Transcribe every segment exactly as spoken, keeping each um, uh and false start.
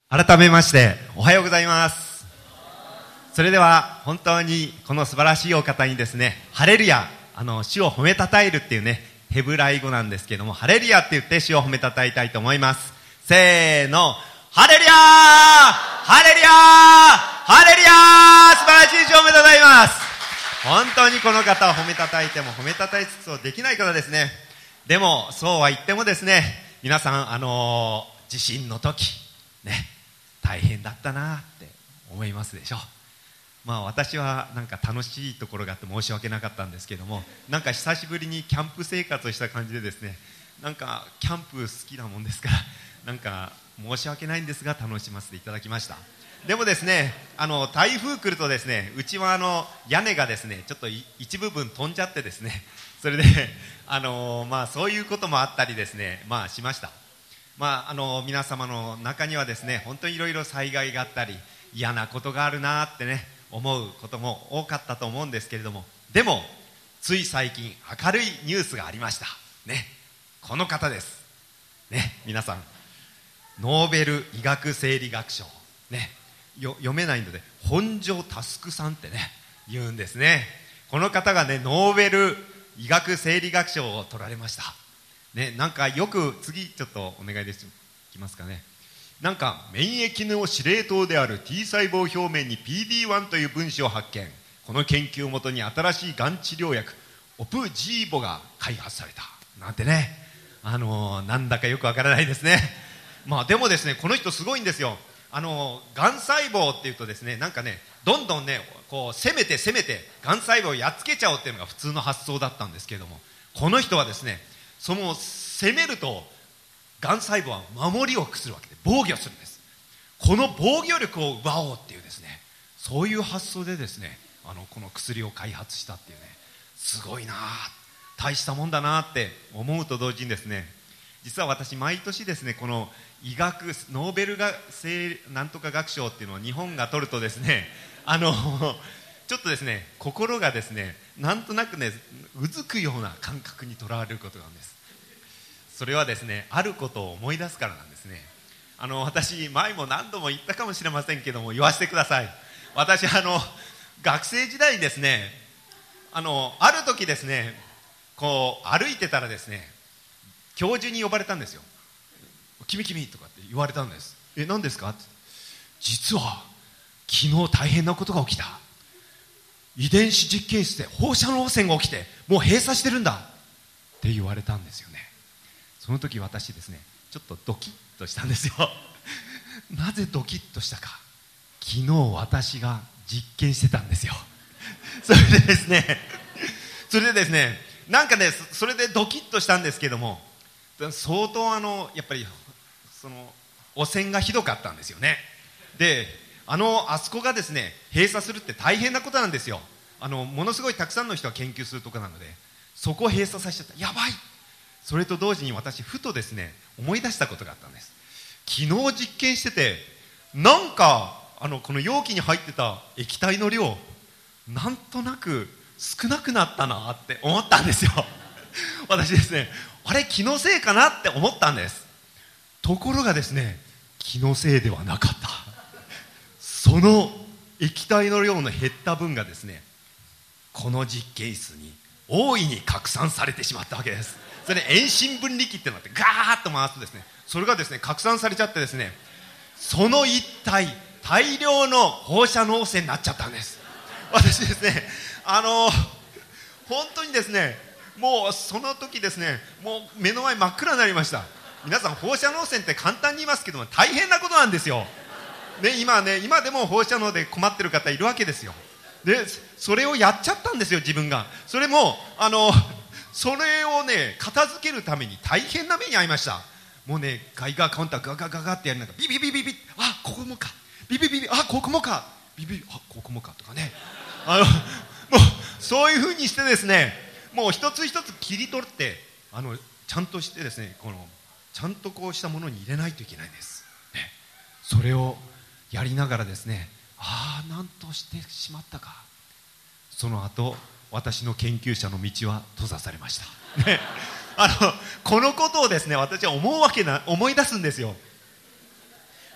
改めましておはようございます。それでは本当にこの素晴らしいお方にですね、ハレルヤ、あの主を褒めたたえるっていうね、ヘブライ語なんですけども、ハレルヤって言って主を褒めたたえたいと思います。せーの、ハレルヤー、ハレルヤー、ハレルヤー、素晴らしい主を褒めたたえます。本当にこの方を褒めたたいても褒めたたえつつできない方ですね。でもそうは言ってもですね、皆さんあのー、地震の時ね、大変だったなって思いますでしょう。まあ私はなんか楽しいところがあって申し訳なかったんですけども、なんか久しぶりにキャンプ生活をした感じでですね、なんかキャンプ好きなもんですから、なんか申し訳ないんですが楽しませていただきました。でもですね、あの台風来るとですね、うちはあの屋根がですねちょっと一部分飛んじゃってですね、それであのまあそういうこともあったりですね、まあしました。まああの皆様の中にはですね、本当にいろいろ災害があったり嫌なことがあるなってね思うことも多かったと思うんですけれども、でもつい最近明るいニュースがありましたね。この方ですね。皆さん、ノーベル医学生理学賞ね、よ読めないので本庄佑さんってね言うんですね。この方がねノーベル医学生理学賞を取られましたね。なんかよく次ちょっとお願いできますかね。なんか免疫の司令塔である T 細胞表面に ピーディーワン という分子を発見。この研究をもとに新しいがん治療薬オプジーボが開発されたなんてね、あのー、なんだかよくわからないですね。まあでもですね、この人すごいんですよ。あのがん細胞っていうとですね、なんかねどんどんねこう攻めて攻めてがん細胞をやっつけちゃおうっていうのが普通の発想だったんですけれども、この人はですね、その攻めるとがん細胞は守りをするわけで防御するんです。この防御力を奪おうっていうですね、そういう発想でですね、あのこの薬を開発したっていうね、すごいな、大したもんだなって思うと同時にですね、実は私毎年ですね、この医学ノーベルが生なんとか学賞っていうのを日本が取るとですね、あのちょっとですね心がですねなんとなくねうずくような感覚にとらわれることがあるんです。それはですね、あることを思い出すからなんですね。あの私前も何度も言ったかもしれませんけども、言わせてください。私あの学生時代にですね、あのある時ですね、こう歩いてたらですね、教授に呼ばれたんですよ。君君とかって言われたんです。え、何ですかって。実は昨日大変なことが起きた。遺伝子実験室で放射能汚染が起きてもう閉鎖してるんだって言われたんですよね。その時私ですね、ちょっとドキッとしたんですよ。なぜドキッとしたか。昨日私が実験してたんですよ。それでですねそれでですねなんかねそれでドキッとしたんですけども、相当あのやっぱりその汚染がひどかったんですよね。で、あのあそこがですね閉鎖するって大変なことなんですよ。あのものすごいたくさんの人が研究するところなので、そこを閉鎖させちゃった。やばい。それと同時に私ふとですね思い出したことがあったんです。昨日実験してて、なんかあのこの容器に入ってた液体の量なんとなく少なくなったなって思ったんですよ。私ですね、あれ気のせいかなって思ったんです。ところがですね、気のせいではなかった。その液体の量の減った分がですね、この実験室に大いに拡散されてしまったわけです。それで遠心分離機ってのがあってガーッと回すとですね、それがですね拡散されちゃってですね、その一体大量の放射能汚染になっちゃったんです。私ですね、あの本当にですね、もうその時ですね、もう目の前真っ暗になりました。皆さん放射能汚染って簡単に言いますけども大変なことなんですよ、ね、今ね今でも放射能で困ってる方いるわけですよ。でそれをやっちゃったんですよ自分が。それもあのそれをね片付けるために大変な目に遭いました。もうねガイガーカウンターガガガガってやるなんかビビビビビ、あここもか、ビビビビ、あここもか、ビビビ、あここもかとかね、あのもうそういう風にしてですね、もう一つ一つ切り取ってあのちゃんとしてですね、このちゃんとこうしたものに入れないといけないんです、ね、それをやりながらですね、ああなんとしてしまったか。その後私の研究者の道は閉ざされました、ね、あのこのことをですね私は思うわけな思い出すんですよ。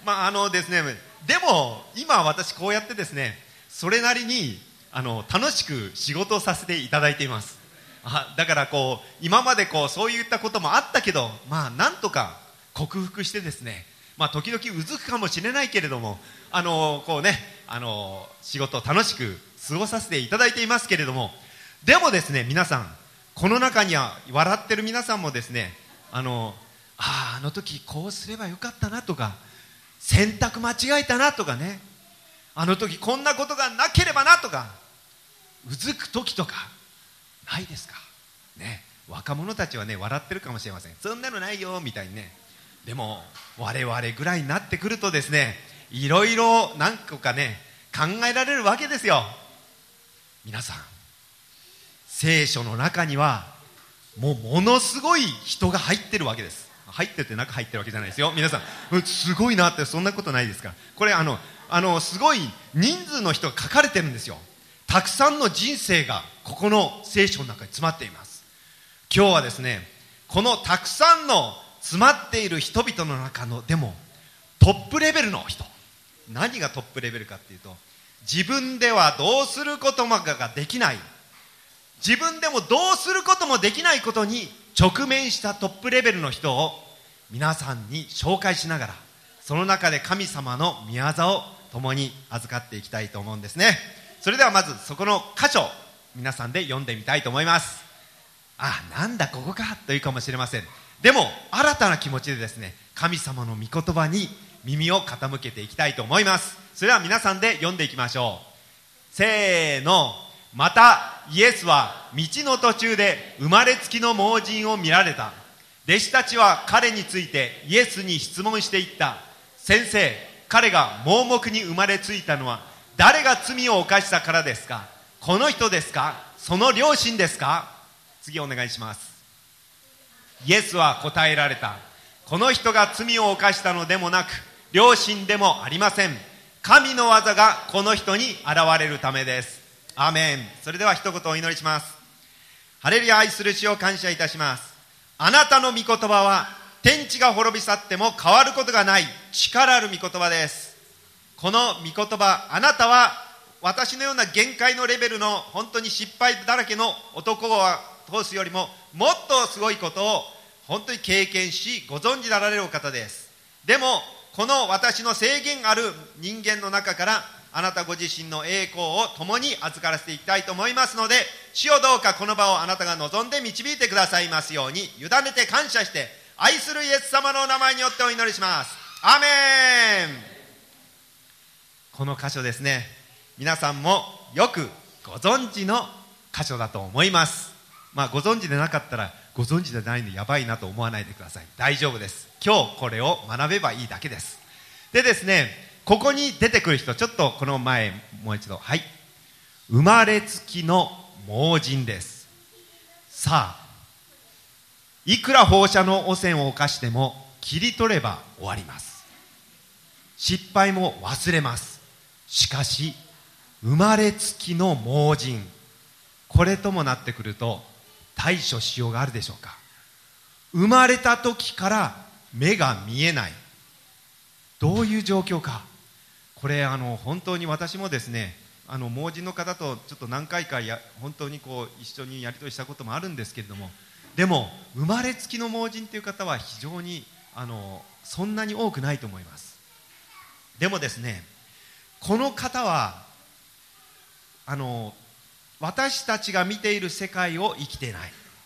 まああのですね、でも今私こうやってですね、それなりにあの楽しく仕事をさせていただいています。あ、だからこう今までこうそういったこともあったけど、まあなんとか克服してですね、まあ時々うずくかもしれないけれども、あのこうね、あの仕事を楽しく過ごさせていただいていますけれども、でもですね、皆さんこの中には笑ってる皆さんもですね、あのあああの時こうすればよかったなとか、選択間違えたなとかね、あの時こんなことがなければなとか、うずく時とかないですかね。若者たちはね笑ってるかもしれません。そんなのないよみたいにね。でも我々ぐらいになってくるとですね、いろいろ何個かね考えられるわけですよ。皆さん、聖書の中にはもうものすごい人が入ってるわけです。入ってるって中入ってるわけじゃないですよ。皆さんすごいなって、そんなことないですから。これあのあのすごい人数の人が書かれてるんですよ。たくさんの人生がここの聖書の中に詰まっています。今日はですね、このたくさんの詰まっている人々の中のでもトップレベルの人、何がトップレベルかっていうと、自分ではどうすることもができない、自分でもどうすることもできないことに直面したトップレベルの人を皆さんに紹介しながら、その中で神様の御業を共に預かっていきたいと思うんですね。それではまずそこの箇所、皆さんで読んでみたいと思います。あ、なんだここかというかもしれません。でも新たな気持ちでですね、神様の御言葉に耳を傾けていきたいと思います。それでは皆さんで読んでいきましょう。せーの。またイエスは道の途中で生まれつきの盲人を見られた。弟子たちは彼についてイエスに質問していった。先生、彼が盲目に生まれついたのは誰が罪を犯したからですか？この人ですか？その両親ですか？次お願いします。イエスは答えられた。この人が罪を犯したのでもなく、両親でもありません。神の技がこの人に現れるためです。アーメン。それでは一言お祈りします。ハレルヤ。愛する主を感謝いたします。あなたの御言葉は天地が滅び去っても変わることがない力ある御言葉です。この御言葉、あなたは私のような限界のレベルの本当に失敗だらけの男を通すよりももっとすごいことを本当に経験しご存知なられるお方です。でもこの私の制限ある人間の中からあなたご自身の栄光を共に預からせていきたいと思いますので、主よどうかこの場をあなたが望んで導いてくださいますように委ねて感謝して、愛するイエス様のお名前によってお祈りします。アーメン。この箇所ですね、皆さんもよくご存知の箇所だと思います。まあご存知でなかったらご存知でないのやばいなと思わないでください。大丈夫です。今日これを学べばいいだけです。でですね、ここに出てくる人、ちょっとこの前もう一度、はい、生まれつきの盲人です。さあ、いくら放射能汚染を犯しても切り取れば終わります。失敗も忘れます。しかし生まれつきの盲人、これともなってくると対処しようがあるでしょうか。生まれた時から目が見えない、どういう状況か。これあの本当に私もですね、あの盲人の方とちょっと何回かや本当にこう一緒にやり取りしたこともあるんですけれども、でも生まれつきの盲人という方は非常にあのそんなに多くないと思います。でもですね、この方はあの私たちが見ている世界を生きていない。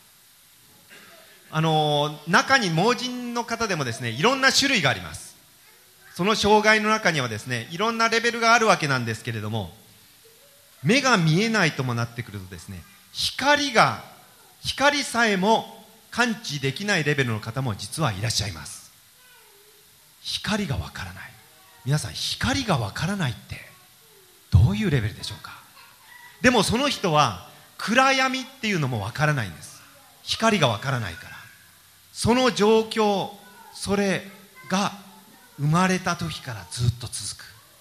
あの中に盲人の方でもですね、いろんな種類があります。その障害の中にはですね、いろんなレベルがあるわけなんですけれども、目が見えないともなってくるとですね、光が光さえも感知できないレベルの方も実はいらっしゃいます。光がわからない。皆さん、光がわからないってどういうレベルでしょうか。でもその人は暗闇っていうのもわからないんです。光がわからないから。その状況、それが生まれた時からずっと続く。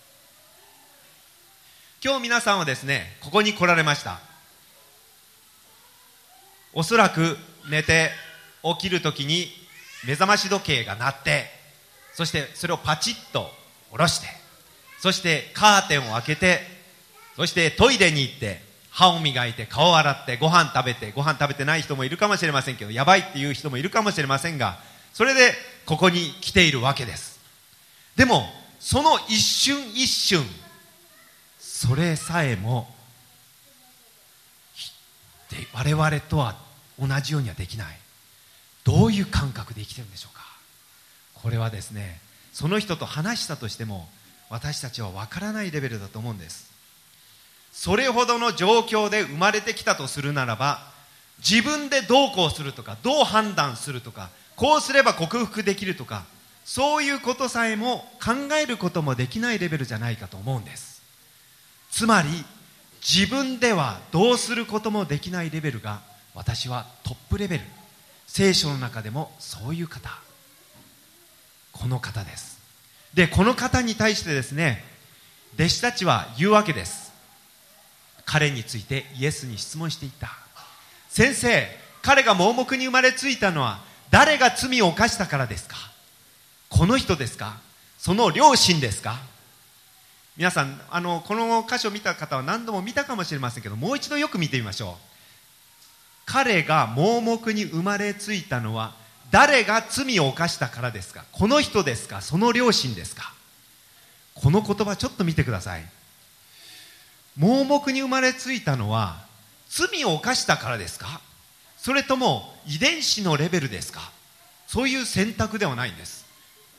今日皆さんはですね、ここに来られました。おそらく寝て起きる時に目覚まし時計が鳴って、そしてそれをパチッと下ろして、そしてカーテンを開けて、そしてトイレに行って歯を磨いて顔を洗ってご飯食べて、ご飯食べてない人もいるかもしれませんけど、やばいっていう人もいるかもしれませんが、それでここに来ているわけです。でもその一瞬一瞬、それさえも我々とは同じようにはできない。どういう感覚で生きてるんでしょうか。これはですね、その人と話したとしても私たちは分からないレベルだと思うんです。それほどの状況で生まれてきたとするならば、自分でどうこうするとか、どう判断するとか、こうすれば克服できるとか、そういうことさえも考えることもできないレベルじゃないかと思うんです。つまり自分ではどうすることもできないレベルが、私はトップレベル。聖書の中でもそういう方、この方です。で、この方に対してですね、弟子たちは言うわけです。彼についてイエスに質問していった。先生、彼が盲目に生まれついたのは誰が罪を犯したからですか。この人ですか、その両親ですか。皆さん、あのこの箇所を見た方は何度も見たかもしれませんけど、もう一度よく見てみましょう。彼が盲目に生まれついたのは誰が罪を犯したからですか。この人ですか、その両親ですか。この言葉ちょっと見てください。盲目に生まれついたのは罪を犯したからですか、それとも遺伝子のレベルですか。そういう選択ではないんです。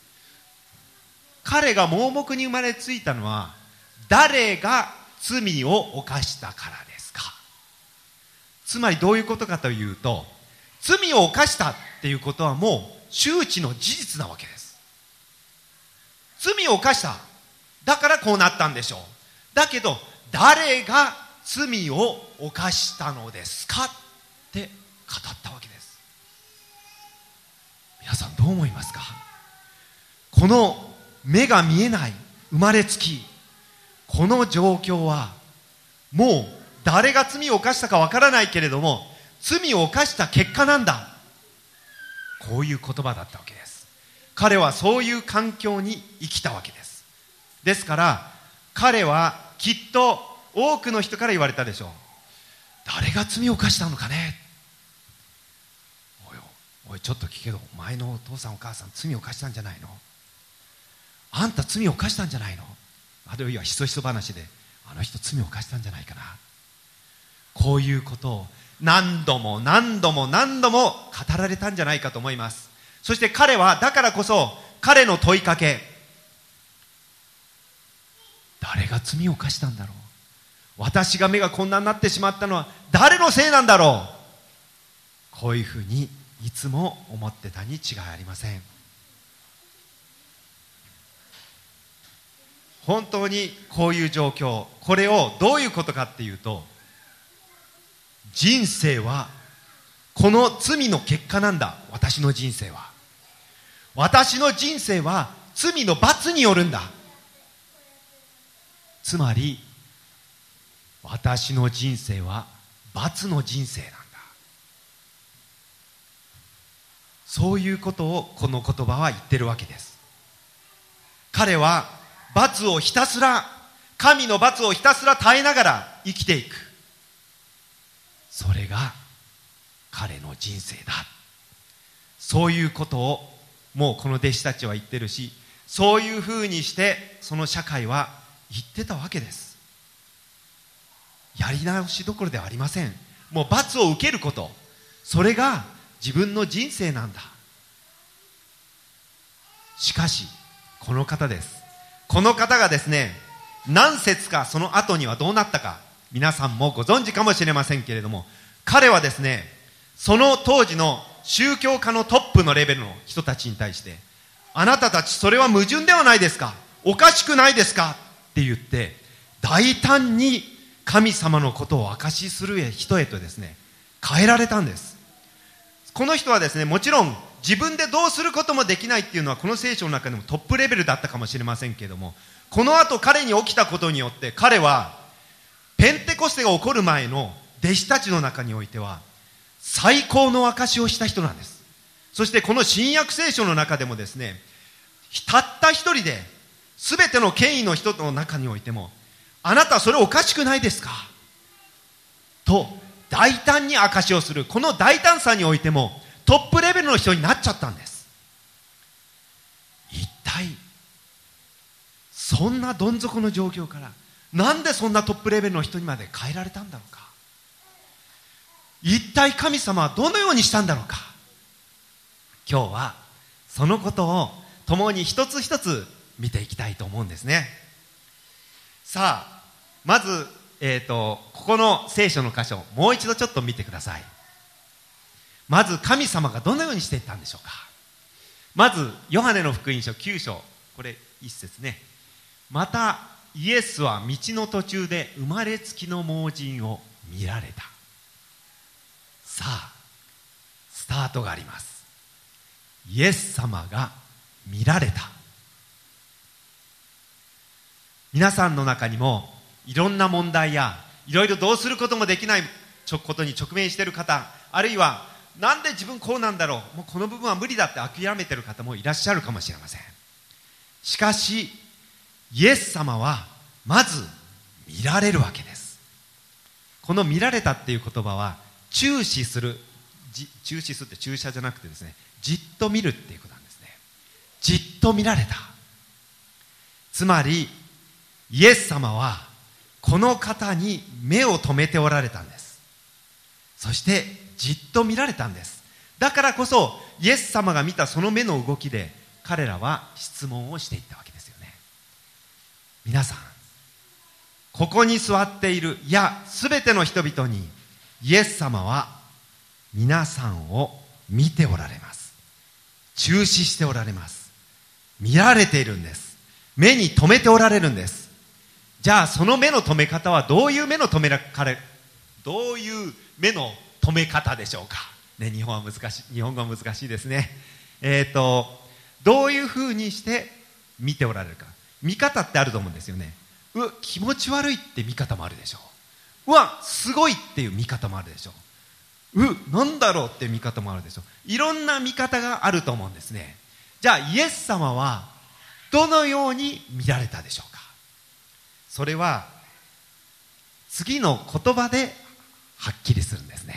彼が盲目に生まれついたのは誰が罪を犯したからですか。つまりどういうことかというと、罪を犯したっていうことはもう周知の事実なわけです。罪を犯した、だからこうなったんでしょう。だけど誰が罪を犯したのですかって語ったわけです。皆さんどう思いますか。この目が見えない生まれつき、この状況はもう誰が罪を犯したかわからないけれども、罪を犯した結果なんだ、こういう言葉だったわけです。彼はそういう環境に生きたわけです。ですから彼はきっと多くの人から言われたでしょう。誰が罪を犯したのかね。おいおいちょっと聞けど、お前のお父さんお母さん罪を犯したんじゃないの。あんた罪を犯したんじゃないの。あるいはひそひそ話で、あの人罪を犯したんじゃないかな。こういうことを何度も何度も何度も語られたんじゃないかと思います。そして彼はだからこそ、彼の問いかけ、誰が罪を犯したんだろう、私が目がこんなになってしまったのは誰のせいなんだろう、こういうふうにいつも思ってたに違いありません。本当にこういう状況、これをどういうことかっていうと、人生はこの罪の結果なんだ。私の人生は私の人生は罪の罰によるんだ。つまり私の人生は罰の人生なんだ。そういうことをこの言葉は言ってるわけです。彼は罰をひたすら、神の罰をひたすら耐えながら生きていく、それが彼の人生だ。そういうことをもうこの弟子たちは言ってるし、そういうふうにしてその社会は言ってたわけです。やり直しどころではありません。もう罰を受けること、それが自分の人生なんだ。しかしこの方です。この方がですね、何節かその後にはどうなったか、皆さんもご存知かもしれませんけれども、彼はですね、その当時の宗教家のトップのレベルの人たちに対して、あなたたちそれは矛盾ではないですか、おかしくないですかって言って、大胆に神様のことを証しする人へとですね、変えられたんです。この人はですね、もちろん自分でどうすることもできないっていうのはこの聖書の中でもトップレベルだったかもしれませんけれども、この後彼に起きたことによって彼はペンテコステが起こる前の弟子たちの中においては最高の証しをした人なんです。そしてこの新約聖書の中でもですね、たった一人ですべての権威の人の中においても、あなたはそれおかしくないですかと大胆に証しをする。この大胆さにおいてもトップレベルの人になっちゃったんです。一体そんなどん底の状況からなんでそんなトップレベルの人にまで変えられたんだろうか。一体神様はどのようにしたんだろうか。今日はそのことを共に一つ一つ見ていきたいと思うんですね。さあ、まず、えーと、ここの聖書の箇所、もう一度ちょっと見てください。まず神様がどのようにしていったんでしょうか。まずヨハネの福音書きゅう章、これ一節ね。またイエスは道の途中で生まれつきの盲人を見られた。さあ、スタートがあります。イエス様が見られた。皆さんの中にもいろんな問題やいろいろどうすることもできないことに直面している方、あるいはなんで自分こうなんだろう、もうこの部分は無理だって諦めている方もいらっしゃるかもしれません。しかしイエス様はまず見られるわけです。この見られたっていう言葉は注視する、注視するって注射じゃなくてですね、じっと見るっていうことなんですね。じっと見られた。つまりイエス様はこの方に目を留めておられたんです。そしてじっと見られたんです。だからこそイエス様が見たその目の動きで彼らは質問をしていったわけですよね。皆さん、ここに座っている、いやすべての人々にイエス様は皆さんを見ておられます。注視しておられます。見られているんです。目に留めておられるんです。じゃあその目の留め方はどういう目の留められどういう目の留め方でしょうか、ね、日本は難しい日本語は難しいですね。えーとどういうふうにして見ておられるか。見方ってあると思うんですよね。うわ気持ち悪いって見方もあるでしょう。うわすごいっていう見方もあるでしょう。うなんだろうっていう見方もあるでしょう。いろんな見方があると思うんですね。じゃあイエス様はどのように見られたでしょうか。それは次の言葉ではっきりするんですね。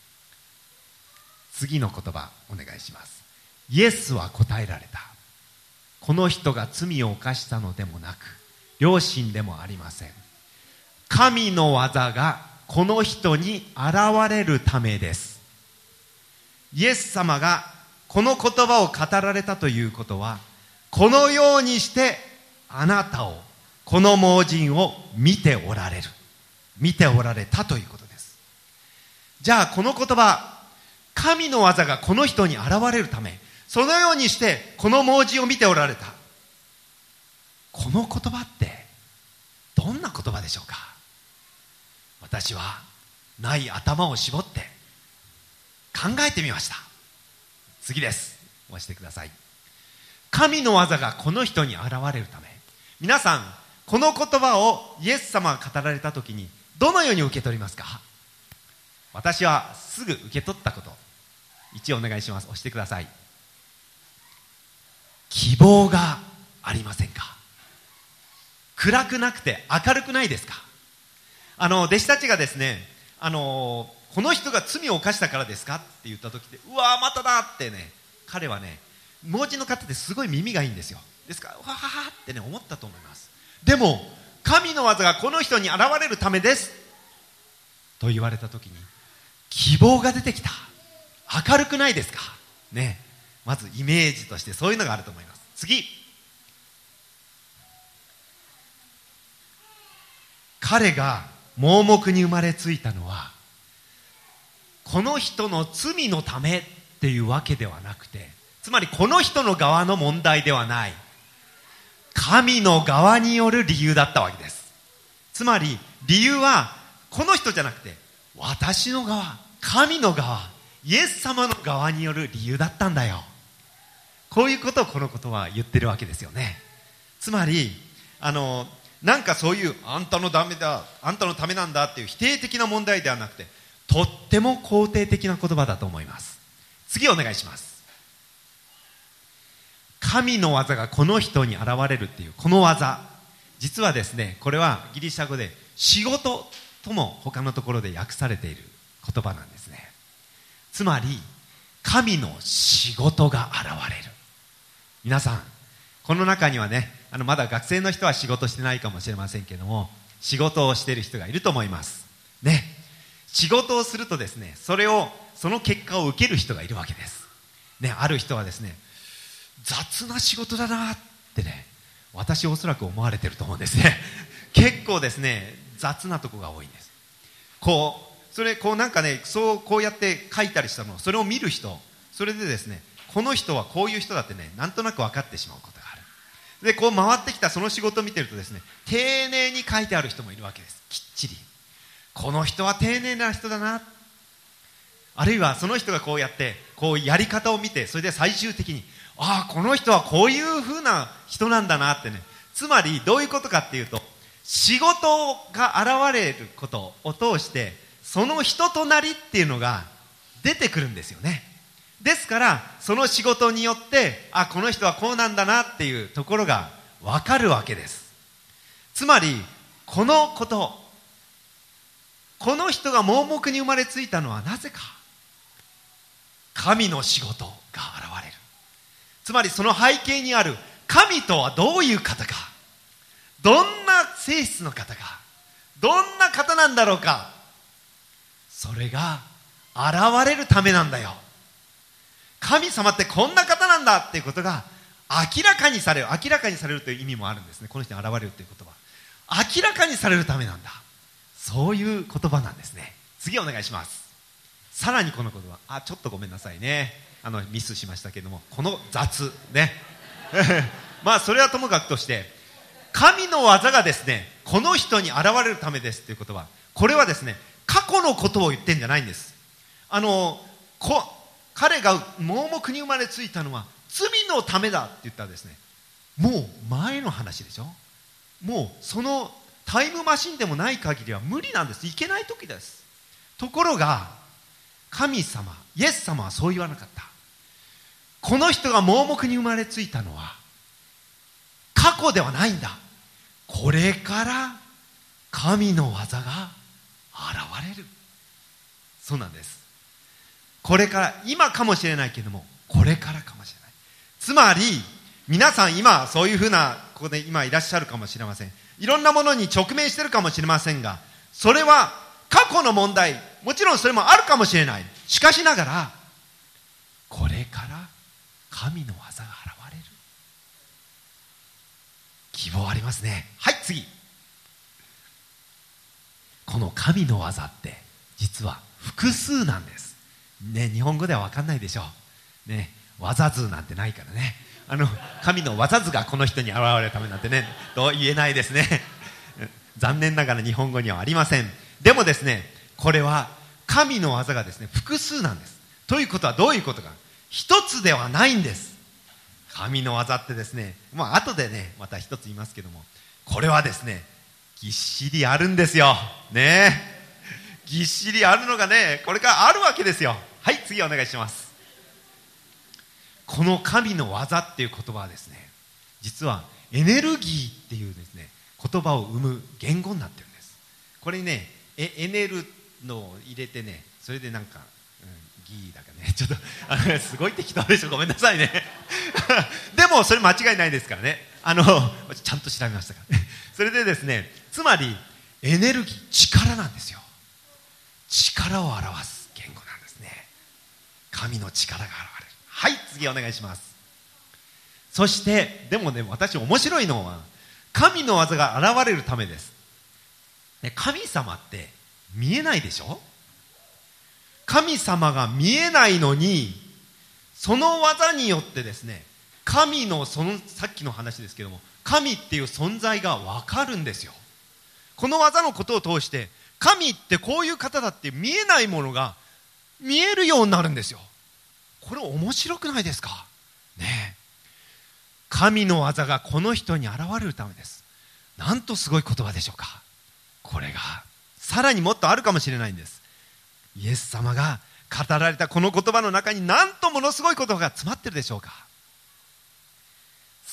次の言葉お願いします。イエスは答えられた。この人が罪を犯したのでもなく良心でもありません。神の技がこの人に現れるためです。イエス様がこの言葉を語られたということは、このようにしてあなたを、この盲人を見ておられる、見ておられたということです。じゃあこの言葉、神の技がこの人に現れるため、そのようにしてこの盲人を見ておられた。この言葉ってどんな言葉でしょうか。私はない頭を絞って考えてみました。次です。押してください。神の技がこの人に現れるため。皆さん、この言葉をイエス様が語られたときにどのように受け取りますか。私はすぐ受け取ったこと、いちお願いします。押してください。希望がありませんか。暗くなくて明るくないですか。あの弟子たちがですね、あのこの人が罪を犯したからですかって言った時で、うわーまただってね、彼はね、盲人の方ってすごい耳がいいんですよ。ですからわははってね思ったと思います。でも神の技がこの人に現れるためですと言われた時に希望が出てきた。明るくないですかね。まずイメージとしてそういうのがあると思います。次、彼が盲目に生まれついたのはこの人の罪のためっていうわけではなくて、つまりこの人の側の問題ではない、神の側による理由だったわけです。つまり理由はこの人じゃなくて私の側、神の側、イエス様の側による理由だったんだよ。こういうことをこのことは言ってるわけですよね。つまりあのなんかそういうあんたのダメだ、あんたのためなんだっていう否定的な問題ではなくて、とっても肯定的な言葉だと思います。次お願いします。 神の技がこの人に現れるっていうこの技、実はですね、これはギリシャ語で仕事とも他のところで訳されている言葉なんですね。つまり神の仕事が現れる。皆さん、この中にはね、あのまだ学生の人は仕事してないかもしれませんけども、仕事をしている人がいると思いますね。仕事をするとですね、それをその結果を受ける人がいるわけですね。ある人はですね、雑な仕事だなってね、私おそらく思われてると思うんですね。結構ですね、雑なとこが多いんです。こうそれこうなんかね、そうこうやって書いたりしたのを、それを見る人、それでですね、この人はこういう人だってね、なんとなく分かってしまうことがある。でこう回ってきたその仕事を見てるとですね、丁寧に書いてある人もいるわけです。きっちりこの人は丁寧な人だな、あるいはその人がこうやってこうやり方を見て、それで最終的にああこの人はこういう風な人なんだなってね。つまりどういうことかっていうと、仕事が現れることを通してその人となりっていうのが出てくるんですよね。ですからその仕事によってあこの人はこうなんだなっていうところが分かるわけです。つまりこのことこの人が盲目に生まれついたのはなぜか、神の仕事が現れる。つまりその背景にある神とはどういう方か、どんな性質の方か、どんな方なんだろうか、それが現れるためなんだよ。神様ってこんな方なんだっていうことが明らかにされる。明らかにされるという意味もあるんですね。この人に現れるという言葉、明らかにされるためなんだ、そういう言葉なんですね。次お願いします。さらにこの言葉、あちょっとごめんなさいね、あのミスしましたけども、この雑ねまあそれはともかくとして、神の技がですねこの人に現れるためですということは、これはですね過去のことを言ってんじゃないんです。あのこ彼が盲目に生まれついたのは罪のためだって言ったらですね、もう前の話でしょ。もうそのタイムマシンでもない限りは無理なんです。いけない時です。ところが神様イエス様はそう言わなかった。この人が盲目に生まれついたのは過去ではないんだ。これから神の技が現れる。そうなんです。これから、今かもしれないけどもこれからかもしれない。つまり皆さん今そういうふうなここで今いらっしゃるかもしれません。いろんなものに直面してるかもしれませんが、それは過去の問題、もちろんそれもあるかもしれない。しかしながらこれから神の技が現れる。希望ありますね。はい、次。この神の技って実は複数なんですね。日本語では分かんないでしょうね。技図なんてないからね。あの神の技図がこの人に現れるためなんてね、と言えないですね残念ながら日本語にはありません。でもですね、これは神の技がですね複数なんです。ということはどういうことか、一つではないんです。神の技ってですね、まあ後でねまた一つ言いますけども、これはですねぎっしりあるんですよね。ぎっしりあるのがねこれからあるわけですよ。はい、次お願いします。この神の技っていう言葉はですね、実はエネルギーっていうですね言葉を生む言語になってるんです。これにねエエネルのを入れてね、それでなんか、うん、ギーだかね、ちょっとあのすごい適当でしょ、ごめんなさいねでもそれ間違いないですからね。あのちゃんと調べましたからそれでですね、つまりエネルギー、力なんですよ。力を表す言語なんですね。神の力が現れる。はい、次お願いします。そしてでもね、私面白いのは神の技が現れるためです。神様って見えないでしょ。神様が見えないのに、その技によってですね、神のそのさっきの話ですけども、神っていう存在が分かるんですよ。この技のことを通して神ってこういう方だって見えないものが見えるようになるんですよ。これ面白くないですかね。え、神の技がこの人に現れるためです。なんとすごい言葉でしょうか。これがさらにもっとあるかもしれないんです。イエス様が語られたこの言葉の中になんとものすごい言葉が詰まってるでしょうか。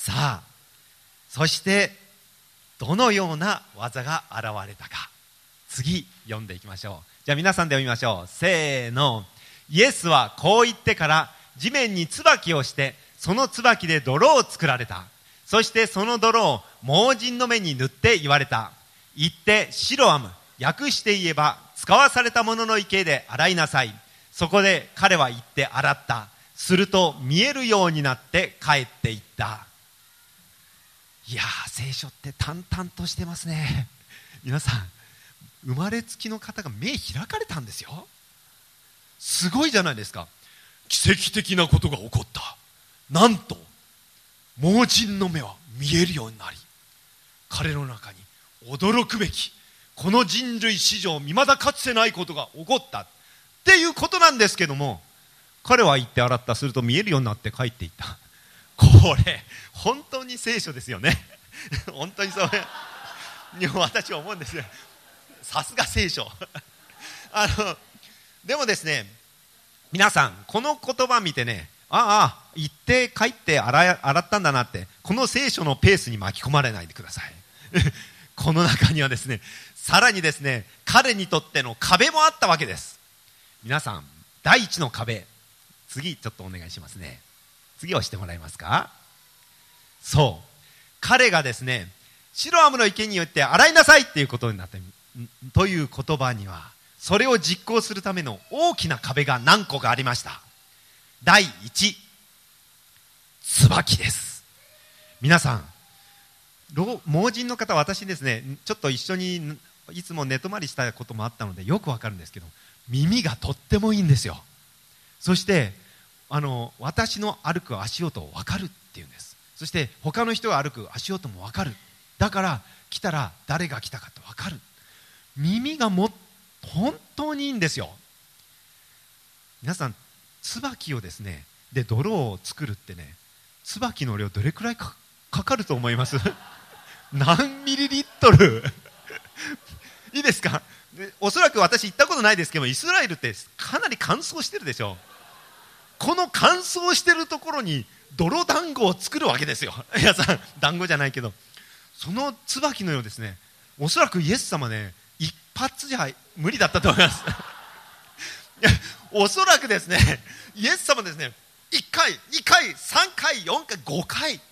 さあ、そしてどのような技が現れたか、次読んでいきましょう。じゃあ皆さんで読みましょう。せーの。イエスはこう言ってから地面に椿をして、その椿で泥を作られた。そしてその泥を盲人の目に塗って言われた。言ってシロアム、訳して言えば使わされたものの池で洗いなさい。そこで彼は行って洗った。すると見えるようになって帰っていった。いやー、聖書って淡々としてますね。皆さん、生まれつきの方が目開かれたんですよ。すごいじゃないですか。奇跡的なことが起こった。なんと盲人の目は見えるようになり、彼の中に驚くべき、この人類史上未だかつてないことが起こったっていうことなんですけども、彼は行って洗った。すると見えるようになって帰っていった。これ本当に聖書ですよね。本当にそう私は思うんですよ。さすが聖書。あのでもですね、皆さんこの言葉見てね、ああ行って帰って洗い洗ったんだなって、この聖書のペースに巻き込まれないでください。この中にはですね、さらにですね、彼にとっての壁もあったわけです。皆さん、第一の壁、次ちょっとお願いしますね。次押してもらえますか。そう、彼がですね、シロアムの池によって洗いなさいっていうことになったという言葉には、それを実行するための大きな壁が何個かありました。第一、椿です。皆さん、盲人の方、私ですね、ちょっと一緒にいつも寝泊まりしたこともあったのでよくわかるんですけど、耳がとってもいいんですよ。そしてあの私の歩く足音分かるっていうんです。そして他の人が歩く足音も分かる。だから来たら誰が来たかって分かる。耳がも本当にいいんですよ。皆さん、椿をですね、で泥を作るってね、椿の量どれくらい か, かかると思います？何ミリリットルいいですか。でおそらく私行ったことないですけど、イスラエルってかなり乾燥してるでしょ。この乾燥してるところに泥団子を作るわけですよ。皆さん、団子じゃないけど、その椿のようですね、おそらくイエス様ね、一発じゃ無理だったと思いますいや、おそらくですね、イエス様ですね、いっかい、にかい、さんかい、よんかい、ごかい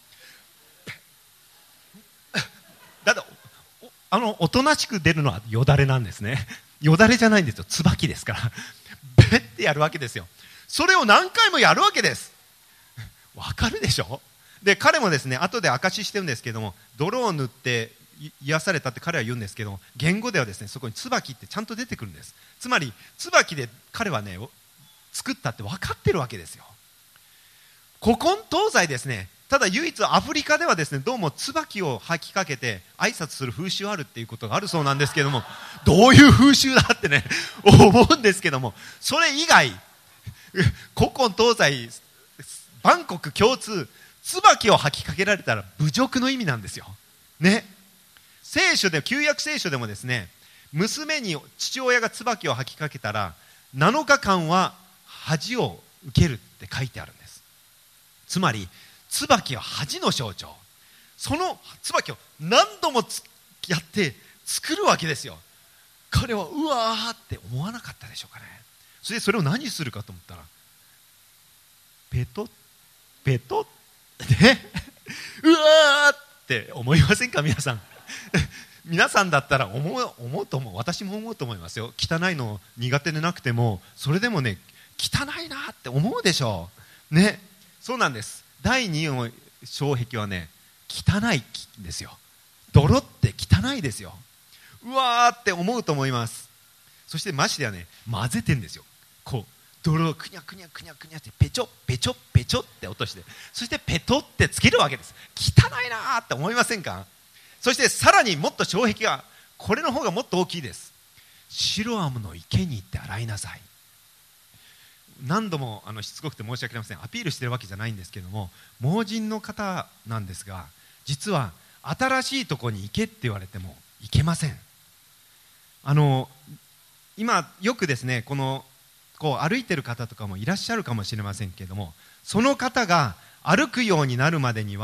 だってあのおとなしく出るのはよだれなんですね。よだれじゃないんですよ、椿ですからベッてやるわけですよ。それを何回もやるわけです。わかるでしょ。で彼もですね、後で証ししてるんですけども、泥を塗って癒されたって彼は言うんですけども、言語ではですね、そこに椿ってちゃんと出てくるんです。つまり椿で彼はね作ったって分かってるわけですよ。古今東西ですね、ただ唯一アフリカではですね、どうも椿を吐きかけて挨拶する風習あるっていうことがあるそうなんですけども、どういう風習だってね思うんですけども、それ以外古今東西万国共通、椿を吐きかけられたら侮辱の意味なんですよね。聖書で、旧約聖書でもですね、娘に父親が椿を吐きかけたらなのかかんは恥を受けるって書いてあるんです。つまり椿は恥の象徴。その椿を何度もやって作るわけですよ。彼はうわーって思わなかったでしょうかね。それでそれを何するかと思ったら、ペトッペトッねうわーって思いませんか皆さん皆さんだったら思う、思うと思う。私も思うと思いますよ。汚いの苦手でなくても、それでもね、汚いなって思うでしょうね。そうなんです。第二の障壁はね、汚いんですよ。泥って汚いですよ。うわーって思うと思います。そしてましてやね、混ぜてんですよ。こう泥をくにゃくにゃくにゃくにゃってペチョペチョペチョって落として、そしてペトってつけるわけです。汚いなーって思いませんか。そしてさらにもっと障壁が、これの方がもっと大きいです。シロアムの池に行って洗いなさい。何度もあのしつこくて申し訳ありません。アピールしてるわけじゃないんですけども、盲人の方なんですが、実は新しいところに行けって言われても行けません。あの今よくですね、このこう歩いてる方とかもいらっしゃるかもしれませんけども、その方が歩くようになるまでには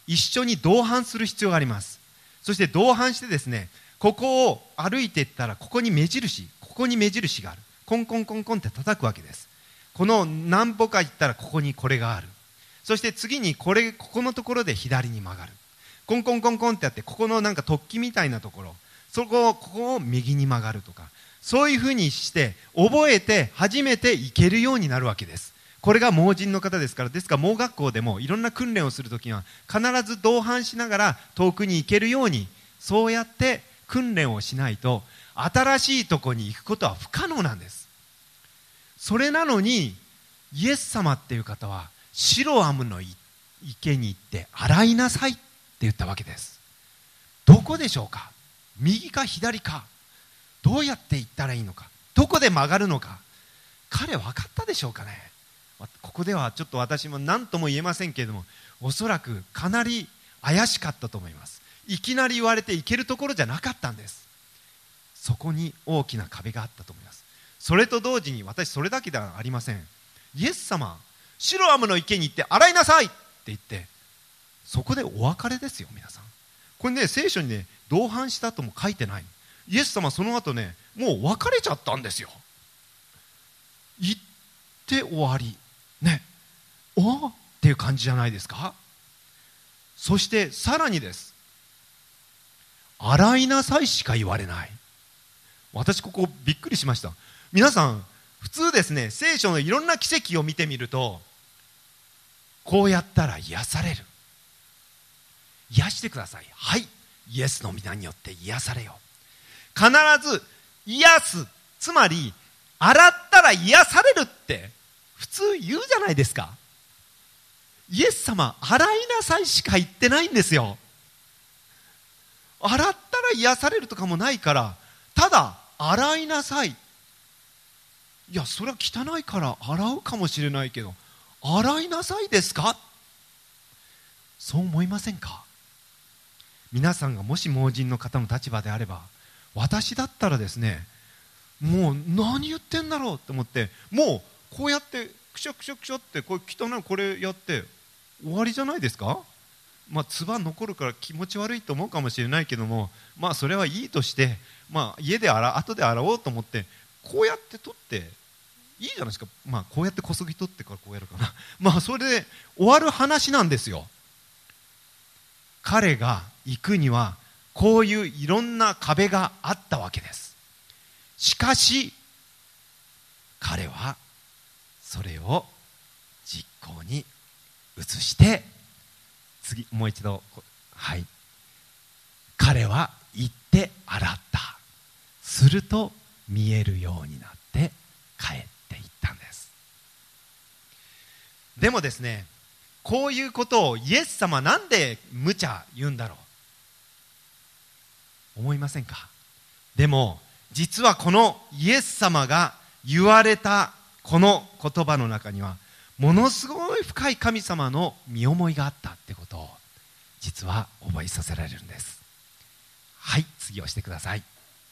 一緒に同伴する必要があります。そして同伴してですね、ここを歩いていったらここに目印、ここに目印がある。コンコンコンコンって叩くわけです。この何歩か行ったらここにこれがある。そして次にこれ、ここのところで左に曲がる。コンコンコンコンってやって、ここのなんか突起みたいなところ、そこを、ここを右に曲がるとか、そういうふうにして覚えて初めて行けるようになるわけです。これが盲人の方ですから。ですから盲学校でもいろんな訓練をするときには必ず同伴しながら遠くに行けるように、そうやって訓練をしないと新しいところに行くことは不可能なんです。それなのにイエス様っていう方はシロアムの池に行って洗いなさいって言ったわけです。どこでしょうか？右か左か、どうやって行ったらいいのか、どこで曲がるのか、彼分かったでしょうかね。ここではちょっと私も何とも言えませんけれども、おそらくかなり怪しかったと思います。いきなり言われて行けるところじゃなかったんです。そこに大きな壁があったと思います。それと同時に、私それだけではありません。イエス様、シロアムの池に行って洗いなさいって言って、そこでお別れですよ。皆さん、これね、聖書にね、同伴したとも書いてない。イエス様その後ね、もう別れちゃったんですよ。行って終わりね。おっていう感じじゃないですか。そしてさらにです。洗いなさいしか言われない。私ここびっくりしました。皆さん普通ですね、聖書のいろんな奇跡を見てみると、こうやったら癒される、癒してください、はい、イエスの皆によって癒されよ。必ず癒す、つまり洗ったら癒されるって普通言うじゃないですか。イエス様、洗いなさいしか言ってないんですよ。洗ったら癒されるとかもないから、ただ洗いなさい。いや、それは汚いから洗うかもしれないけど、洗いなさいですか？そう思いませんか？皆さんがもし盲人の方の立場であれば、私だったらですね、もう何言ってんだろうと思って、もうこうやってくしょくしょくしょってこれ汚いこれやって終わりじゃないですか。まあ唾残るから気持ち悪いと思うかもしれないけども、まあそれはいいとして、まあ家で洗後で洗おうと思ってこうやって取っていいじゃないですか。まあこうやってこそぎ取ってからこうやるかな。まあそれで終わる話なんですよ。彼が行くにはこういういろんな壁があったわけです。しかし彼はそれを実行に移して、次もう一度、はい、彼は行って洗った。すると見えるようになって帰っていったんです。でもですね、こういうことをイエス様なんで無茶言うんだろう思いませんか？でも実はこのイエス様が言われたこの言葉の中にはものすごい深い神様の身思いがあったってことを実は覚えさせられるんです。はい、次をしてください。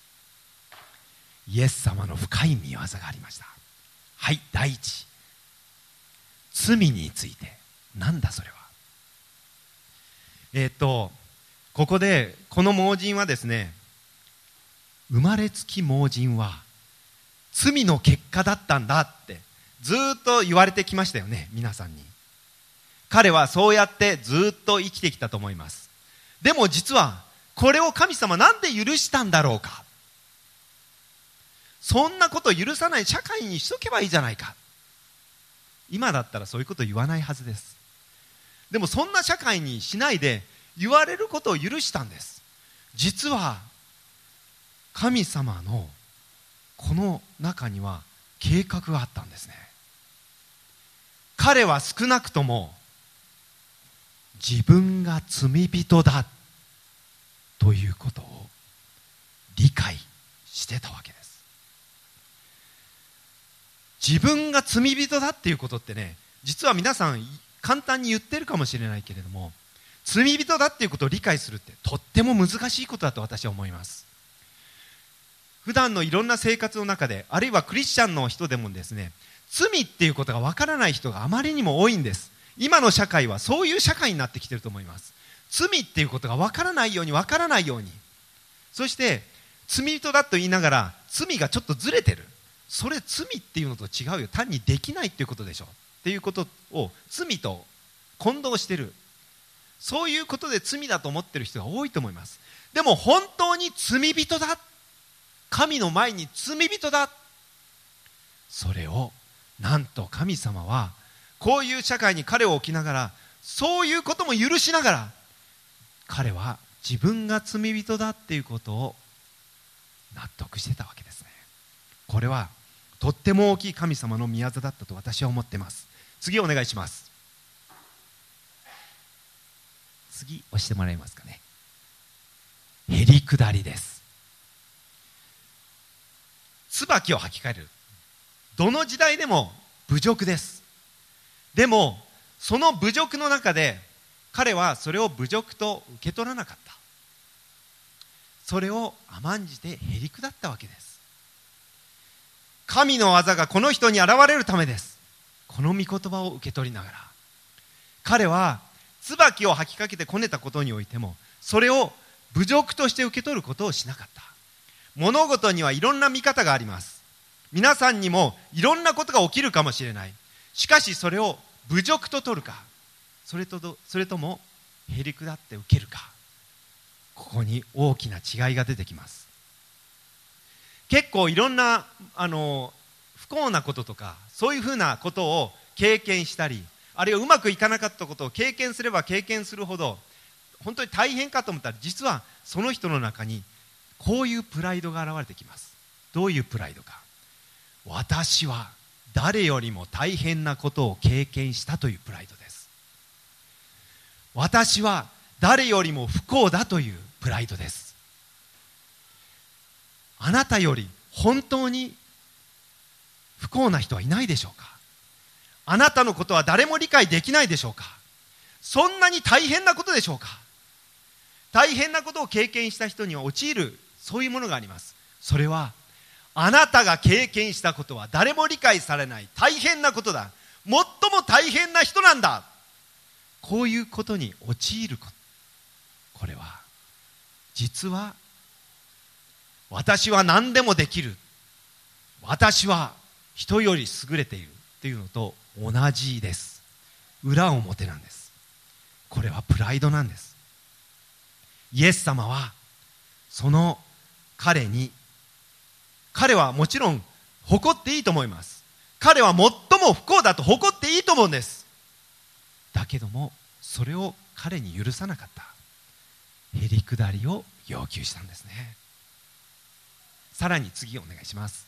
イエス様の深い見業がありました。はい、第一、罪について。なんだそれは。えー、っとここでこの盲人はですね、生まれつき盲人は罪の結果だったんだってずっと言われてきましたよね、皆さんに。彼はそうやってずっと生きてきたと思います。でも実はこれを神様なんで許したんだろうか。そんなことを許さない社会にしとけばいいじゃないか。今だったらそういうこと言わないはずです。でもそんな社会にしないで言われることを許したんです。実は神様のこの中には計画があったんですね。彼は少なくとも自分が罪人だということを理解してたわけです。自分が罪人だっていうことってね、実は皆さん簡単に言ってるかもしれないけれども、罪人だっていうことを理解するってとっても難しいことだと私は思います。普段のいろんな生活の中で、あるいはクリスチャンの人でもですね、罪っていうことがわからない人があまりにも多いんです。今の社会はそういう社会になってきていると思います。 罪っていうことが分からないように分からないように、そして罪人だと言いながら罪がちょっとずれてる、それ罪っていうのと違うよ、単にできないっていうことでしょっていうことを罪と混同してる、そういうことで罪だと思ってる人が多いと思います。でも本当に罪人だ、神の前に罪人だ、それをなんと神様はこういう社会に彼を置きながら、そういうことも許しながら、彼は自分が罪人だっていうことを納得してたわけですね。これはとっても大きい神様の御業だったと私は思っています。次お願いします。次押してもらえますかね。へりくだりです。椿を履き替える、どの時代でも侮辱です。でもその侮辱の中で彼はそれを侮辱と受け取らなかった。それを甘んじてへりくだったわけです。神の技がこの人に現れるためです。この御言葉を受け取りながら、彼は椿を履きかけてこねたことにおいても、それを侮辱として受け取ることをしなかった。物事にはいろんな見方があります。皆さんにもいろんなことが起きるかもしれない。しかしそれを侮辱と取るか、それとそれともへりくだって受けるか、ここに大きな違いが出てきます。結構いろんなあの不幸なこととか、そういうふうなことを経験したり、あるいはうまくいかなかったことを経験すれば経験するほど本当に大変かと思ったら、実はその人の中にこういうプライドが現れてきます。どういうプライドか。私は誰よりも大変なことを経験したというプライドです。私は誰よりも不幸だというプライドです。あなたより本当に不幸な人はいないでしょうか。あなたのことは誰も理解できないでしょうか。そんなに大変なことでしょうか。大変なことを経験した人には陥る、そういうものがあります。それはあなたが経験したことは誰も理解されない大変なことだ、最も大変な人なんだ、こういうことに陥ること、これは実は私は何でもできる、私は人より優れているというのと同じです。裏表なんです。これはプライドなんです。イエス様はその彼に、彼はもちろん誇っていいと思います。彼は最も不幸だと誇っていいと思うんです。だけどもそれを彼に許さなかった。へりくだりを要求したんですね。さらに次お願いします。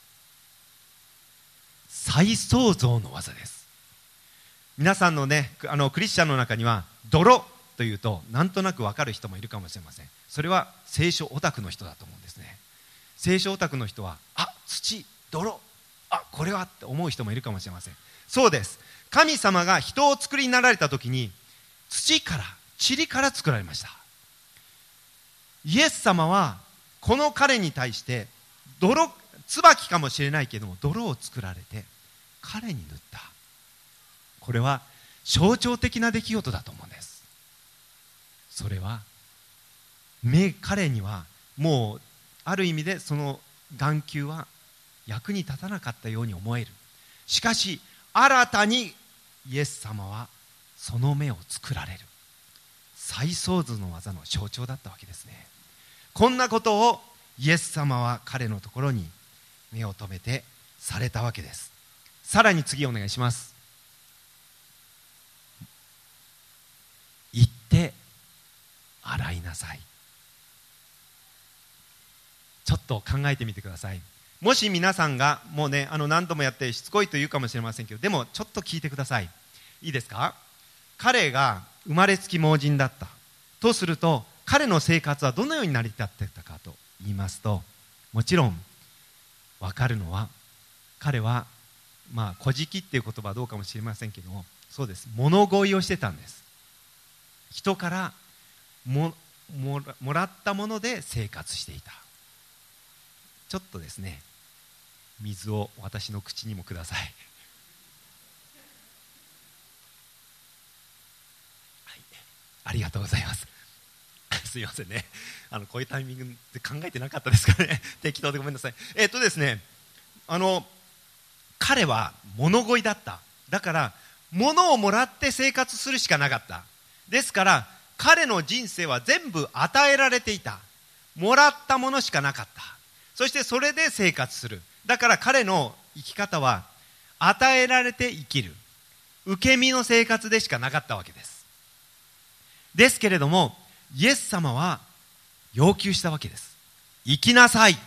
再創造の技です。皆さんのね、あのクリスチャンの中には泥というとなんとなく分かる人もいるかもしれません。それは聖書オタクの人だと思うんですね。聖書オタクの人は、あ、土、泥、あ、これはって思う人もいるかもしれません。そうです。神様が人を作りになられた時に土から、塵から作られました。イエス様はこの彼に対して泥、椿かもしれないけども泥を作られて彼に塗った。これは象徴的な出来事だと思うんです。それは目、彼にはもうある意味でその眼球は役に立たなかったように思える。しかし新たにイエス様はその目を作られる、再創造の技の象徴だったわけですね。こんなことをイエス様は彼のところに目を留めてされたわけです。さらに次お願いします。行って洗いなさい。ちょっと考えてみてください。もし皆さんがもうね、あの何度もやってしつこいと言うかもしれませんけど、でもちょっと聞いてください。いいですか。彼が生まれつき盲人だったとすると、彼の生活はどのように成り立っていたかと言いますと、もちろん分かるのは、彼はまあ乞食っていう言葉はどうかもしれませんけども、そうです、物乞いをしてたんです。人からも、もら、もらったもので生活していた。ちょっとですね、水を私の口にもください。はい、ありがとうございます。 すいませんね。あのこういうタイミングで考えてなかったですからね。適当でごめんなさい。えっとですね、あの彼は物乞いだった。だから物をもらって生活するしかなかった。ですから彼の人生は全部与えられていた。もらったものしかなかった。そしてそれで生活する。だから彼の生き方は与えられて生きる、受け身の生活でしかなかったわけです。ですけれどもイエス様は要求したわけです。生きなさい。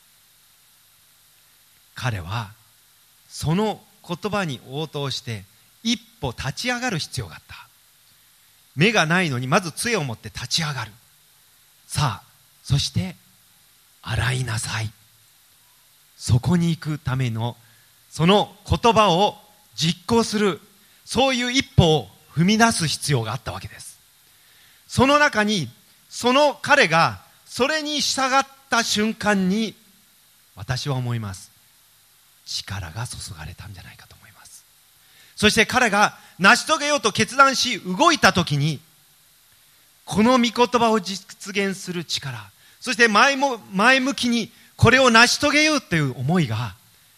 彼はその言葉に応答して一歩立ち上がる必要があった。目がないのにまず杖を持って立ち上がる。さあ、そして洗いなさい。そこに行くためのその言葉を実行する、そういう一歩を踏み出す必要があったわけです。その中にその彼がそれに従った瞬間に、私は思います、力が注がれたんじゃないかと思います。そして彼が成し遂げようと決断し動いた時に、この御言葉を実現する力、そして前も前向きにこれを成し遂げようという思いが、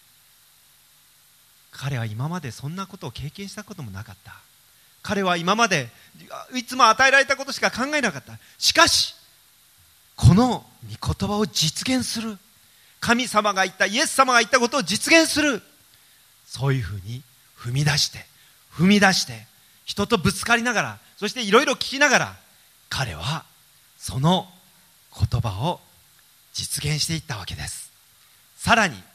彼は今までそんなことを経験したこともなかった。彼は今までいつも与えられたことしか考えなかった。しかしこの御言葉を実現する、神様が言った、イエス様が言ったことを実現する、そういうふうに踏み出して踏み出して人とぶつかりながら、そしていろいろ聞きながら、彼はその言葉を実現していったわけです。さらに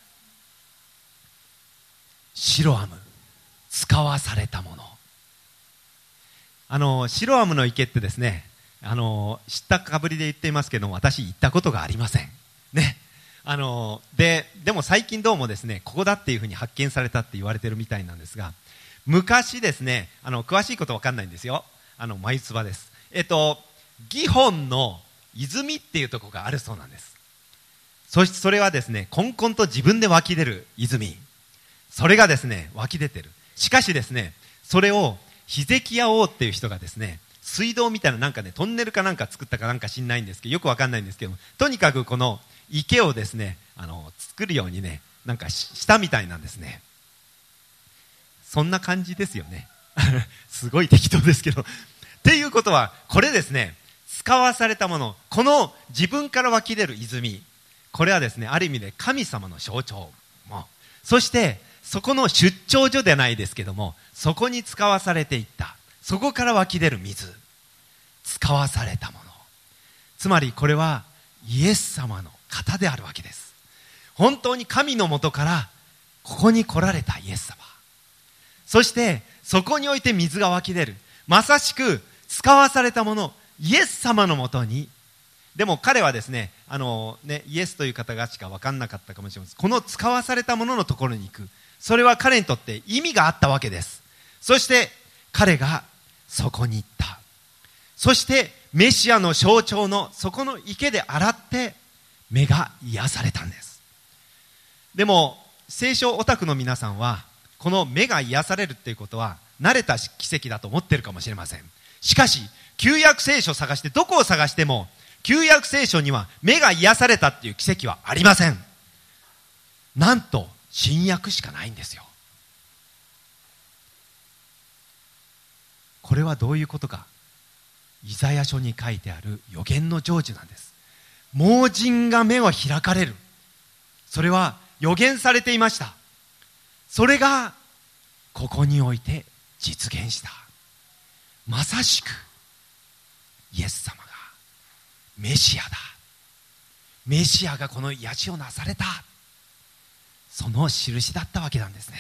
シロアム、使わされたもの。あのシロアムの池ってですね、あの知ったかぶりで言っていますけども、私行ったことがありませんね。あの で, でも最近どうもですね、ここだっていうふうに発見されたって言われてるみたいなんですが、昔ですね、あの詳しいことわかんないんですよ。あの眉唾です。えっとギホンの泉っていうところがあるそうなんです。そしてそれはですね、こんこんと自分で湧き出る泉、それがですね湧き出てる。しかしですね、それをヒゼキヤ王っていう人がですね、水道みたいななんかね、トンネルかなんか作ったかなんか知んないんですけど、よくわかんないんですけど、とにかくこの池をですね、あの作るようにね、なんかしたみたいなんですね。そんな感じですよね。すごい適当ですけど。っていうことはこれですね、使わされたもの、この自分から湧き出る泉、これはですね、ある意味で神様の象徴も、そしてそこの出張所でないですけども、そこに使わされていった、そこから湧き出る水、使わされたもの、つまりこれはイエス様の方であるわけです。本当に神のもとからここに来られたイエス様、そしてそこにおいて水が湧き出る、まさしく使わされたもの、イエス様のもとに。でも彼はですね、あのね、イエスという方がしか分かんなかったかもしれません。この使わされたもののところに行く、それは彼にとって意味があったわけです。そして彼がそこに行った。そしてメシアの象徴のそこの池で洗って目が癒されたんです。でも聖書オタクの皆さんは、この目が癒されるっていうことは慣れた奇跡だと思ってるかもしれません。しかし旧約聖書を探して、どこを探しても旧約聖書には目が癒されたっていう奇跡はありません。なんと新約しかないんですよ。これはどういうことか、イザヤ書に書いてある預言の成就なんです。盲人が目を開かれる、それは預言されていました。それがここにおいて実現した。まさしくイエス様がメシアだ。メシアがこの癒しをなされた、その印だったわけなんですね。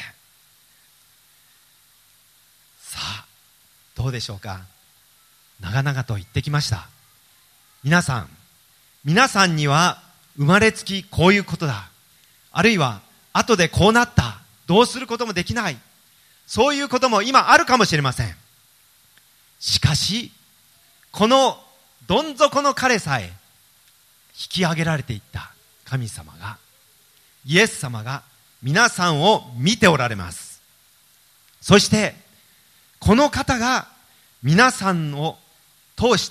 さあどうでしょうか。長々と言ってきました。皆さん皆さんには生まれつきこういうことだ、あるいは後でこうなった、どうすることもできない、そういうことも今あるかもしれません。しかしこのどん底の彼さえ引き上げられていった神様が、イエス様が皆さんを見ておられます。そしてこの方が皆さんを通して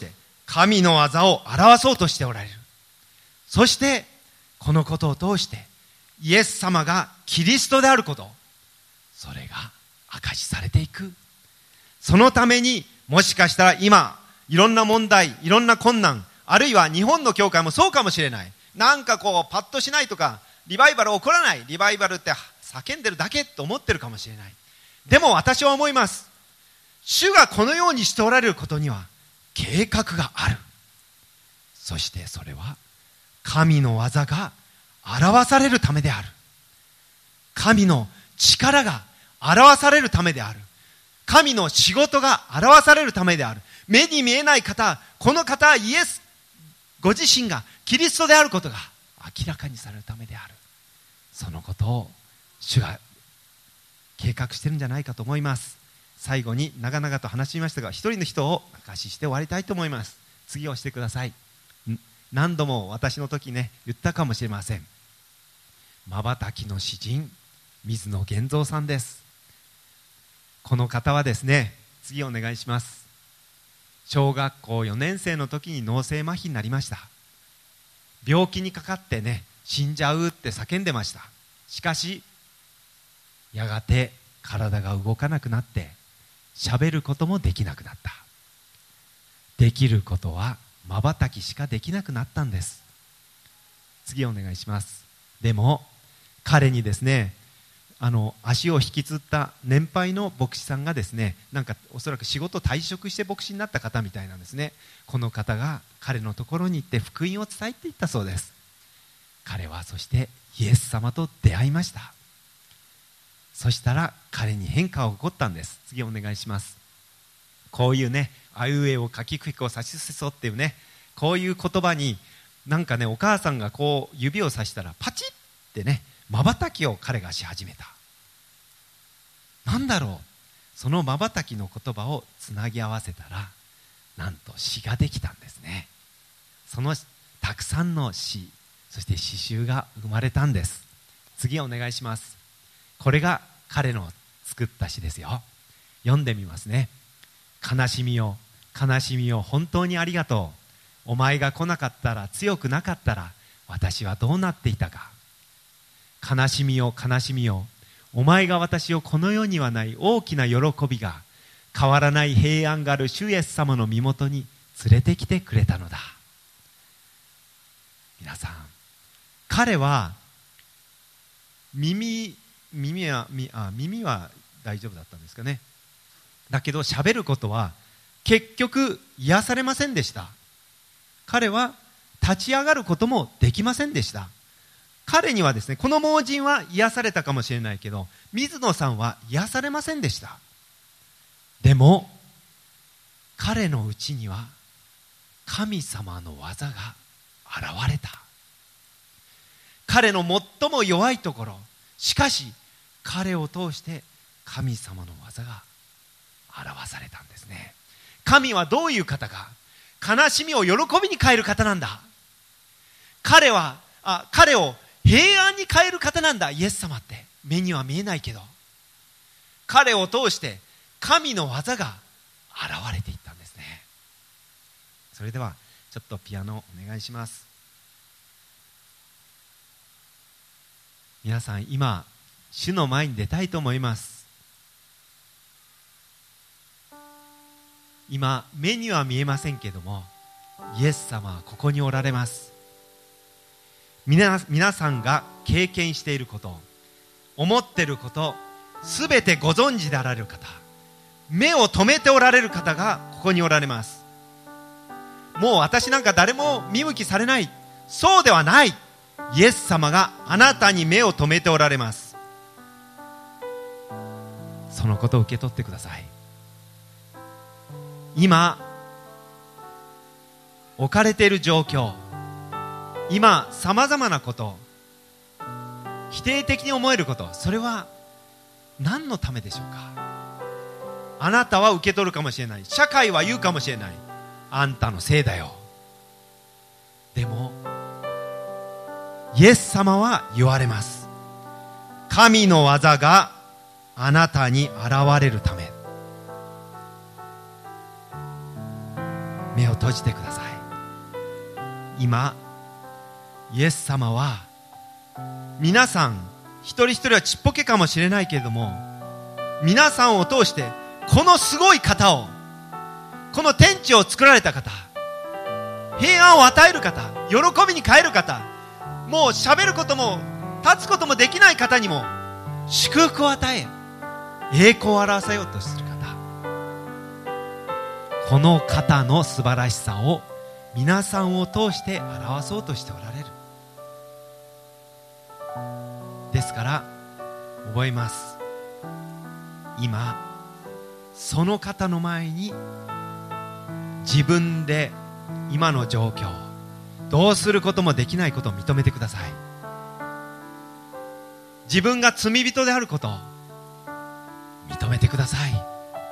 神の技を表そうとしておられる。そしてこのことを通してイエス様がキリストであること、それが証しされていく。そのためにもしかしたら今いろんな問題、いろんな困難、あるいは日本の教会もそうかもしれない。なんかこうパッとしないとか、リバイバル起こらない、リバイバルって叫んでるだけと思ってるかもしれない。でも私は思います。主がこのようにしておられることには計画がある。そしてそれは神の技が表されるためである。神の力が表されるためである。神の仕事が表されるためである。目に見えない方、この方イエスご自身がキリストであることが明らかにされるためである。そのことを主が計画してるんじゃないかと思います。最後に長々と話しましたが、一人の人を証しして終わりたいと思います。次をしてください。何度も私の時ね言ったかもしれません。瞬きの詩人水野源三さんです。この方はですね、次お願いします。小学校よねん生の時に脳性麻痺になりました。病気にかかってね、死んじゃうって叫んでました。しかしやがて体が動かなくなって喋ることもできなくなった。できることは瞬きしかできなくなったんです。次お願いします。でも彼にですね、あの足を引きずった年配の牧師さんがですね、なんかおそらく仕事退職して牧師になった方みたいなんですね。この方が彼のところに行って福音を伝えていったそうです。彼はそしてイエス様と出会いました。そしたら彼に変化が起こったんです。次お願いします。こういうね、あいうえをかきくけこさしすそっていうね、こういう言葉になんかね、お母さんがこう指をさしたらパチッってね、瞬きを彼がし始めた。なんだろう、その瞬きの言葉をつなぎ合わせたら、なんと詩ができたんですね。そのたくさんの詩、そして詩集が生まれたんです。次お願いします。これが彼の作った詩ですよ。読んでみますね。悲しみよ悲しみよ本当にありがとう。お前が来なかったら、強くなかったら私はどうなっていたか。悲しみよ悲しみよ、お前が私をこの世にはない大きな喜びが、変わらない平安がある主イエス様の身元に連れてきてくれたのだ。皆さん、彼は耳耳はみあ耳は大丈夫だったんですかね。だけど喋ることは結局癒されませんでした。彼は立ち上がることもできませんでした。彼にはですね、この盲人は癒されたかもしれないけど、水野さんは癒されませんでした。でも彼のうちには神様の技が現れた。彼の最も弱いところ、しかし彼を通して神様の技が表されたんですね。神はどういう方か。悲しみを喜びに変える方なんだ。彼はあ彼を平安に変える方なんだ。イエス様って目には見えないけど、彼を通して神の技が現れていったんですね。それではちょっとピアノお願いします。皆さん、今主の前に出たいと思います。今目には見えませんけども、イエス様はここにおられます。皆, 皆さんが経験していること、思っていること、すべてご存知であられる方、目を留めておられる方がここにおられます。もう私なんか誰も見向きされない、そうではない。イエス様があなたに目を留めておられます。そのことを受け取ってください。今置かれている状況、今さまざまなこと、否定的に思えること、それは何のためでしょうか。あなたは受け取るかもしれない、社会は言うかもしれない、あんたのせいだよ。でもイエス様は言われます。神の技があなたに現れるため。 目を閉じてください。今イエス様は皆さん一人一人はちっぽけかもしれないけれども、皆さんを通してこのすごい方を、この天地を作られた方、平安を与える方、喜びに変える方、もう喋ることも立つこともできない方にも祝福を与え、栄光を表さようとする方、この方の素晴らしさを皆さんを通して表そうとしておられる。ですから覚えます。今その方の前に自分で今の状況、どうすることもできないことを認めてください。自分が罪人であることを認めてください。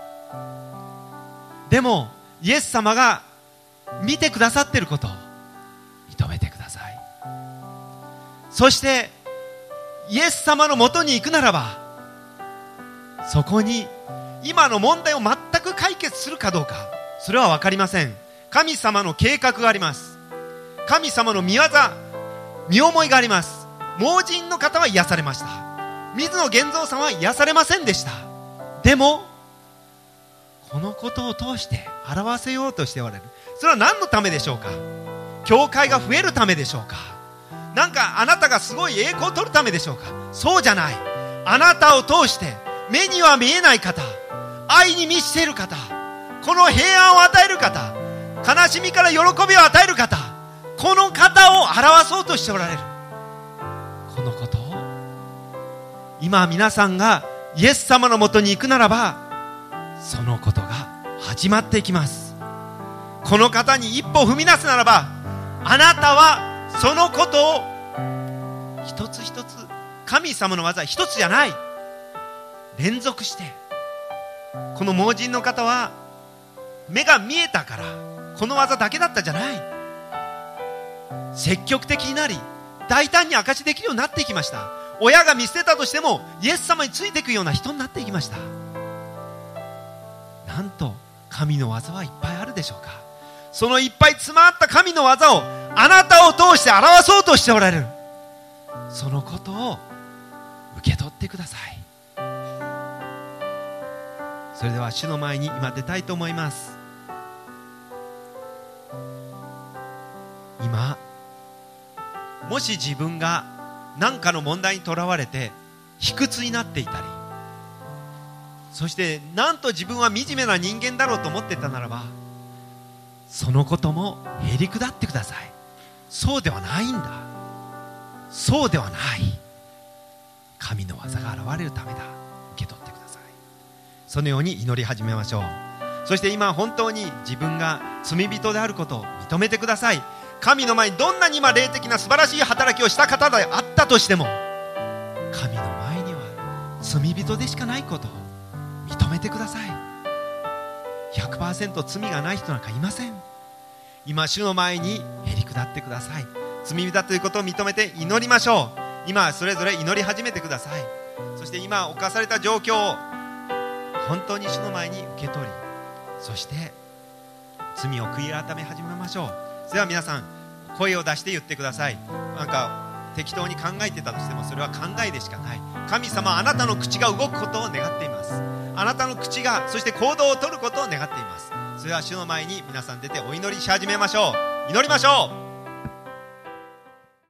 でもイエス様が見てくださっていることを認めてください。そしてイエス様のもとに行くならば、そこに今の問題を全く解決するかどうか、それは分かりません。神様の計画があります。神様の見業、見思いがあります。盲人の方は癒されました。水野源三さんは癒されませんでした。でもこのことを通して表せようとしておられる。それは何のためでしょうか。教会が増えるためでしょうか。なんかあなたがすごい栄光を取るためでしょうか。そうじゃない。あなたを通して目には見えない方、愛に満ちている方、この平安を与える方、悲しみから喜びを与える方、この方を表そうとしておられる。このことを今皆さんがイエス様のもとに行くならば、そのことが始まっていきます。この方に一歩踏み出すならば、あなたはそのことを一つ一つ、神様の技一つじゃない、連続して。この盲人の方は目が見えたからこの技だけだったじゃない。積極的になり大胆に証しできるようになっていきました。親が見捨てたとしてもイエス様についていくような人になっていきました。なんと神の技はいっぱいあるでしょうか。そのいっぱい詰まった神の技をあなたを通して表そうとしておられる。そのことを受け取ってください。それでは主の前に今出たいと思います。今もし自分が何かの問題にとらわれて卑屈になっていたり、そしてなんと自分は惨めな人間だろうと思っていたならば、そのこともへり下ってください。そうではないんだ、そうではない、神の技が現れるためだ。受け取ってください。そのように祈り始めましょう。そして今本当に自分が罪人であることを認めてください。神の前にどんなに今霊的な素晴らしい働きをした方であったとしても、神の前には罪人でしかないことを認めてください。 ひゃくパーセント 罪がない人なんかいません。今主の前にへり下ってください。罪人だということを認めて祈りましょう。今それぞれ祈り始めてください。そして今侵された状況を本当に主の前に受け取り、そして罪を悔い改め始めましょう。それでは皆さん声を出して言ってください。なんか適当に考えてたとしてもそれは考えでしかない。神様はあなたの口が動くことを願っています。あなたの口がそして行動を取ることを願っています。それでは主の前に皆さん出てお祈りし始めましょう。祈りましょう。